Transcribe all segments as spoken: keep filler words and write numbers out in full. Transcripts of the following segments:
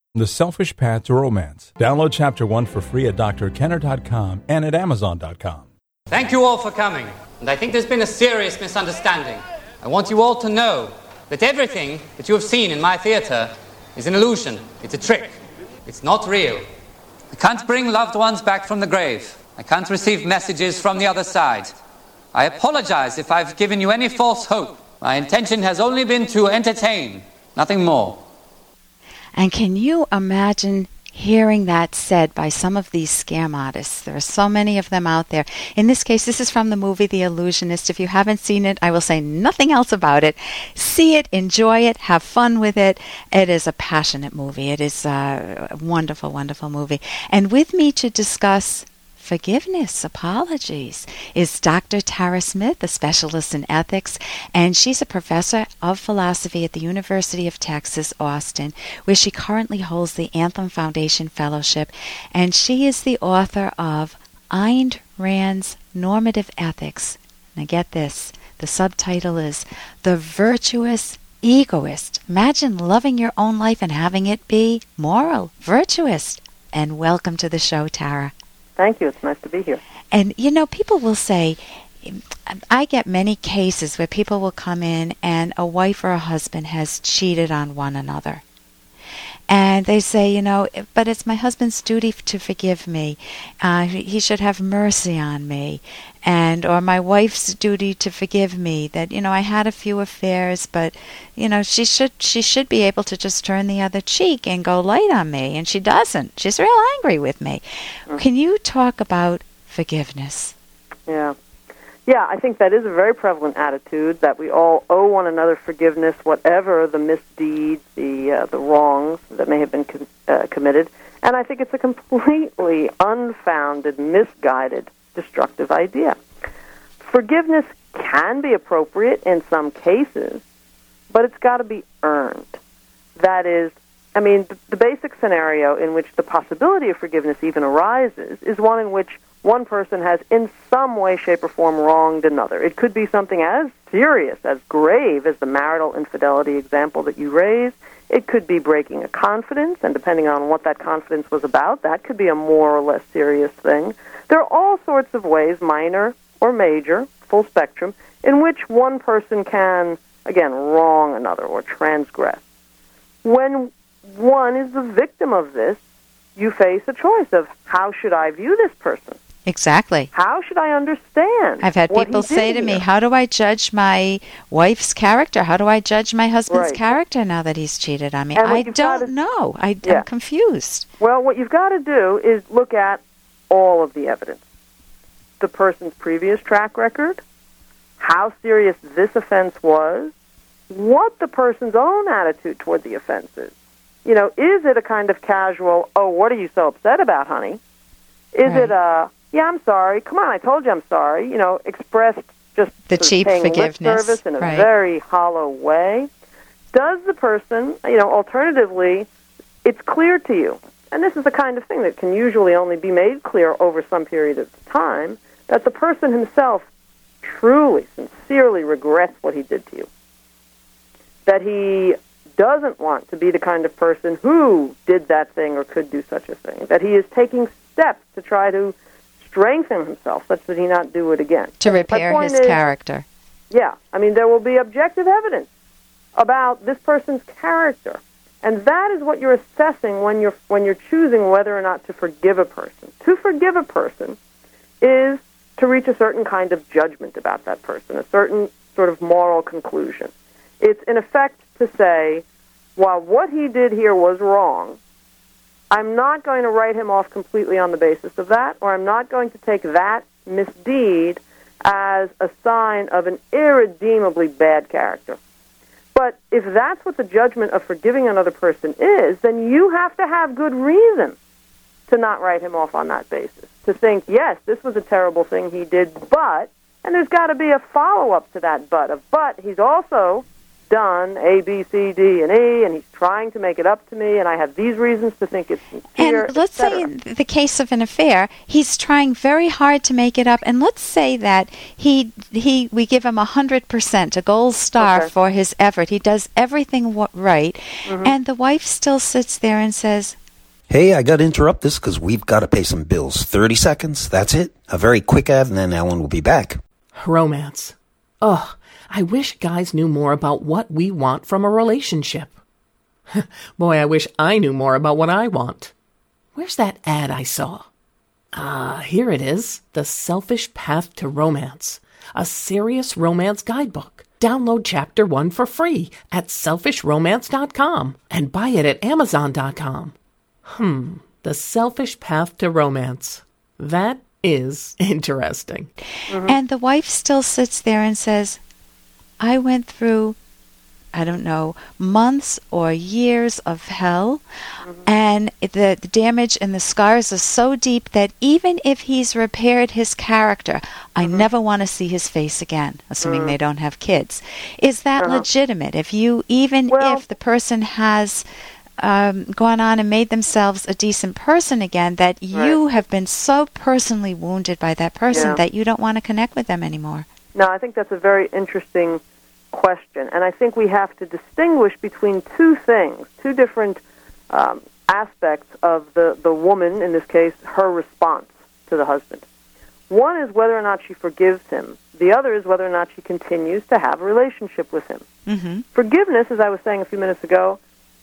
The Selfish Path to Romance. Download Chapter one for free at D R Kenner dot com and at Amazon dot com. Thank you all for coming, and I think there's been a serious misunderstanding. I want you all to know that everything that you have seen in my theater is an illusion. It's a trick. It's not real. I can't bring loved ones back from the grave. I can't receive messages from the other side. I apologize if I've given you any false hope. My intention has only been to entertain, nothing more. And can you imagine hearing that said by some of these scam artists? There are so many of them out there. In this case, this is from the movie The Illusionist. If you haven't seen it, I will say nothing else about it. See it, enjoy it, have fun with it. It is a passionate movie. It is a wonderful, wonderful movie. And with me to discuss forgiveness, apologies, is Doctor Tara Smith, a specialist in ethics, and she's a professor of philosophy at the University of Texas, Austin, where she currently holds the Anthem Foundation Fellowship, and she is the author of Ayn Rand's Normative Ethics. Now get this, the subtitle is The Virtuous Egoist. Imagine loving your own life and having it be moral, virtuous. And welcome to the show, Tara. Thank you. It's nice to be here. And, you know, people will say, I get many cases where people will come in and a wife or a husband has cheated on one another. And they say, you know, but it's my husband's duty to forgive me. Uh, he should have mercy on me. And, or my wife's duty to forgive me that, you know, I had a few affairs, but, you know, she should, she should be able to just turn the other cheek and go light on me. And she doesn't. She's real angry with me. Mm-hmm. Can you talk about forgiveness? Yeah. Yeah, I think that is a very prevalent attitude, that we all owe one another forgiveness, whatever the misdeeds, the uh, the wrongs that may have been com- uh, committed. And I think it's a completely unfounded, misguided, destructive idea. Forgiveness can be appropriate in some cases, but it's got to be earned. That is, I mean, the, the basic scenario in which the possibility of forgiveness even arises is one in which one person has in some way, shape, or form wronged another. It could be something as serious, as grave as the marital infidelity example that you raised. It could be breaking a confidence, and depending on what that confidence was about, that could be a more or less serious thing. There are all sorts of ways, minor or major, full spectrum, in which one person can, again, wrong another or transgress. When one is the victim of this, you face a choice of how should I view this person? Exactly. How should I understand? I've had people say to me, how do I judge my wife's character? How do I judge my husband's right. character now that he's cheated on me? And I don't to, know. I, yeah. I'm confused. Well, what you've got to do is look at all of the evidence. The person's previous track record, how serious this offense was, what the person's own attitude toward the offense is. You know, is it a kind of casual, oh, what are you so upset about, honey? Is right. it a, yeah, I'm sorry, come on, I told you I'm sorry, you know, expressed just the cheap forgiveness lip service in a right. very hollow way? Does the person, you know, alternatively, it's clear to you, and this is the kind of thing that can usually only be made clear over some period of time, that the person himself truly, sincerely regrets what he did to you. That he doesn't want to be the kind of person who did that thing or could do such a thing. That he is taking steps to try to strengthen himself such that he not do it again. To repair his is, character. Yeah. I mean, there will be objective evidence about this person's character. And that is what you're assessing when you're when you're choosing whether or not to forgive a person. To forgive a person is to reach a certain kind of judgment about that person, a certain sort of moral conclusion. It's, in effect, to say, while what he did here was wrong, I'm not going to write him off completely on the basis of that, or I'm not going to take that misdeed as a sign of an irredeemably bad character. But if that's what the judgment of forgiving another person is, then you have to have good reason to not write him off on that basis. To think, yes, this was a terrible thing he did, but, and there's got to be a follow-up to that but, of but he's also done A, B, C, D, and E, and he's trying to make it up to me, and I have these reasons to think it's sincere, And let's et say cetera. in the case of an affair, he's trying very hard to make it up, and let's say that he he we give him a hundred percent, a gold star Okay. for his effort. He does everything wa- right, Mm-hmm. and the wife still sits there and says, Hey, I got to interrupt this because we've got to pay some bills. thirty seconds, that's it. A very quick ad, and then Ellen will be back. Romance. Ugh, I wish guys knew more about what we want from a relationship. Boy, I wish I knew more about what I want. Where's that ad I saw? Ah, here it is. The Selfish Path to Romance. A serious romance guidebook. Download chapter one for free at selfish romance dot com and buy it at amazon dot com. Hmm, The Selfish Path to Romance. That is interesting. and the wife still sits there and says, I went through, I don't know, months or years of hell, and the, the damage and the scars are so deep that even if he's repaired his character, I never want to see his face again, assuming they don't have kids. Is that Uh-huh. legitimate? If you, even Well- if the person has um, gone on and made themselves a decent person again, that you have been so personally wounded by that person Yeah. that you don't want to connect with them anymore. No, I think that's a very interesting question, and I think we have to distinguish between two things, two different um, aspects of the, the woman, in this case, her response to the husband. One is whether or not she forgives him. The other is whether or not she continues to have a relationship with him. Mm-hmm. Forgiveness, as I was saying a few minutes ago,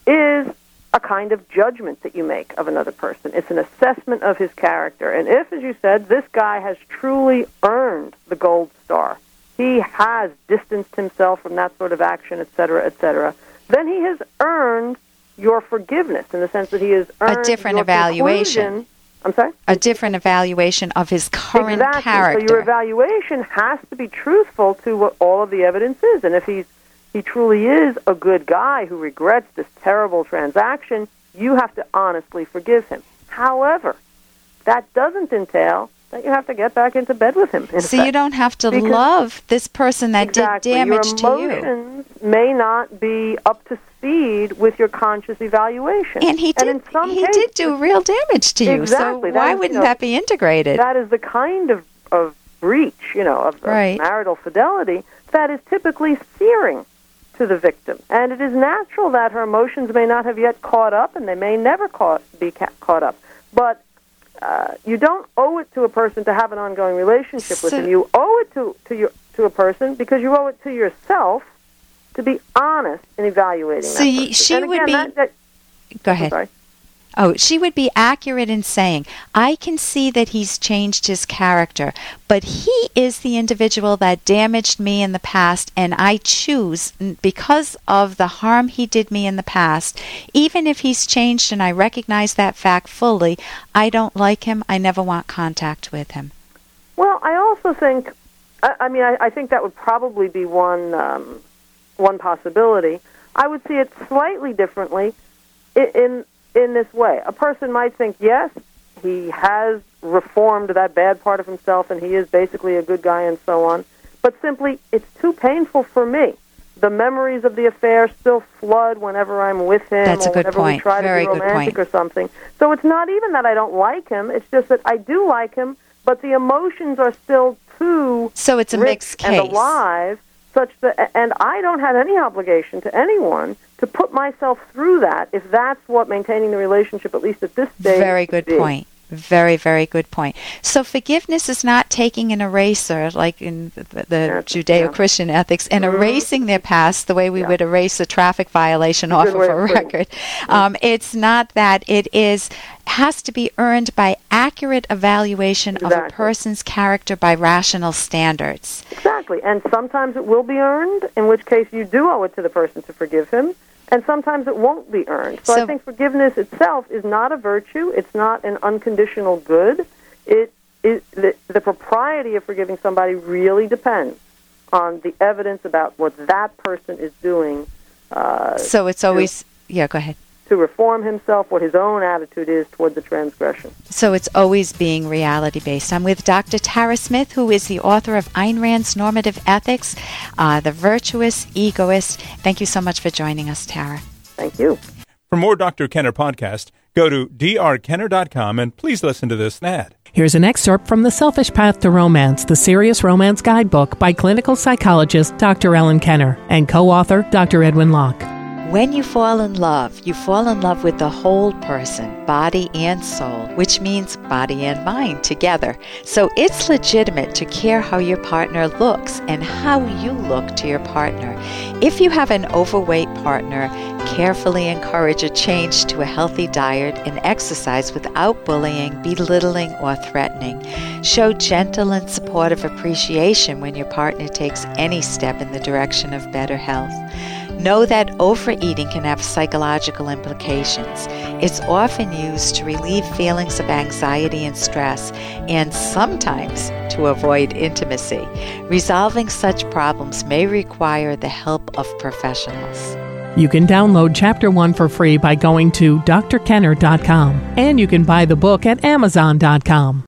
is a kind of judgment that you make of another person. It's an assessment of his character. And if, as you said, this guy has truly earned the gold star, he has distanced himself from that sort of action, et cetera, et cetera, then he has earned your forgiveness in the sense that he has earned different your evaluation. conclusion. I'm sorry? A different evaluation of his current exactly. character. So your evaluation has to be truthful to what all of the evidence is. And if he's he truly is a good guy who regrets this terrible transaction, you have to honestly forgive him. However, that doesn't entail that you have to get back into bed with him. in So you effect. don't have to Because- love this person that exactly. did damage to your you. emotions may not be up to speed with your conscious evaluation. And he did in some he cases, did do real damage to you. Exactly. So That why is, you wouldn't know, that be integrated? That is the kind of, of breach, you know, of, of Right. marital fidelity that is typically searing to the victim. And it is natural that her emotions may not have yet caught up, and they may never caught, be ca- caught up. But uh, you don't owe it to a person to have an ongoing relationship with So- him. You owe it to, to, your, to a person because you owe it to yourself to be honest in evaluating So that y- person. she And would again, be- that- that- Go I'm ahead. sorry. Oh, she would be accurate in saying, I can see that he's changed his character, but he is the individual that damaged me in the past, and I choose, n- because of the harm he did me in the past, even if he's changed and I recognize that fact fully, I don't like him, I never want contact with him. Well, I also think, I, I mean, I, I think that would probably be one um, one possibility. I would see it slightly differently in, in in this way. A person might think, yes, he has reformed that bad part of himself, and he is basically a good guy, and so on. But simply, it's too painful for me. The memories of the affair still flood whenever I'm with him, That's a or good whenever we point. try Very to be good romantic point. or something. So it's not even that I don't like him. It's just that I do like him, but the emotions are still too So it's a rich mixed and case. alive, such that, and I don't have any obligation to anyone to put myself through that if that's what maintaining the relationship, at least at this stage, Very good is. point. Very, very good point. So forgiveness is not taking an eraser, like in the, the Yes, Judeo-Christian ethics, and Mhm. erasing their past the way we Yeah. would erase a traffic violation off Good of way a of putting it. record. Um, it's not that. It is has to be earned by accurate evaluation of a Exactly. person's character by rational standards. Exactly, and sometimes it will be earned, in which case you do owe it to the person to forgive him, and sometimes it won't be earned. So, So- I think forgiveness itself is not a virtue. It's not an unconditional good. It, it the, the propriety of forgiving somebody really depends on the evidence about what that person is doing. Uh, So it's always yeah. Go ahead. to reform himself, what his own attitude is toward the transgression. So it's always being reality-based. I'm with Doctor Tara Smith, who is the author of Ayn Rand's Normative Ethics, uh, The Virtuous Egoist. Thank you so much for joining us, Tara. Thank you. For more Doctor Kenner podcast, go to d r kenner dot com and please listen to this ad. Here's an excerpt from The Selfish Path to Romance, the Serious Romance Guidebook by clinical psychologist Doctor Ellen Kenner and co-author Doctor Edwin Locke. When you fall in love, you fall in love with the whole person, body and soul, which means body and mind together. So it's legitimate to care how your partner looks and how you look to your partner. If you have an overweight partner, carefully encourage a change to a healthy diet and exercise without bullying, belittling, or threatening. Show gentle and supportive appreciation when your partner takes any step in the direction of better health. Know that overeating can have psychological implications. It's often used to relieve feelings of anxiety and stress, and sometimes to avoid intimacy. Resolving such problems may require the help of professionals. You can download Chapter one for free by going to d r kenner dot com, and you can buy the book at amazon dot com.